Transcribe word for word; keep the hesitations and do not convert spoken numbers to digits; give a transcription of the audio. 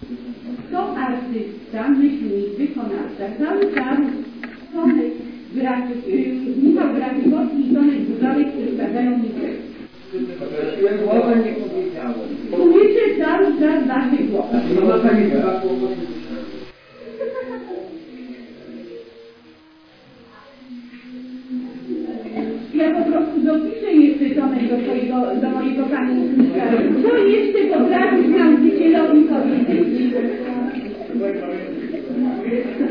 To artysta, myślnik, wykonawca, cały czas Tomek Michał Grafikowski i Tomek Burzałek, którzy zadają mi tekst. Głowę nie powiedziałem. Słyszycie cały czas wasze głowy. No ma pani dwa kłopoty. Ja po prostu dopiszę jeszcze Tomek do, twojego, do mojego pamiętnika. Co jeszcze potrafisz nauczycielowi powiedzieć?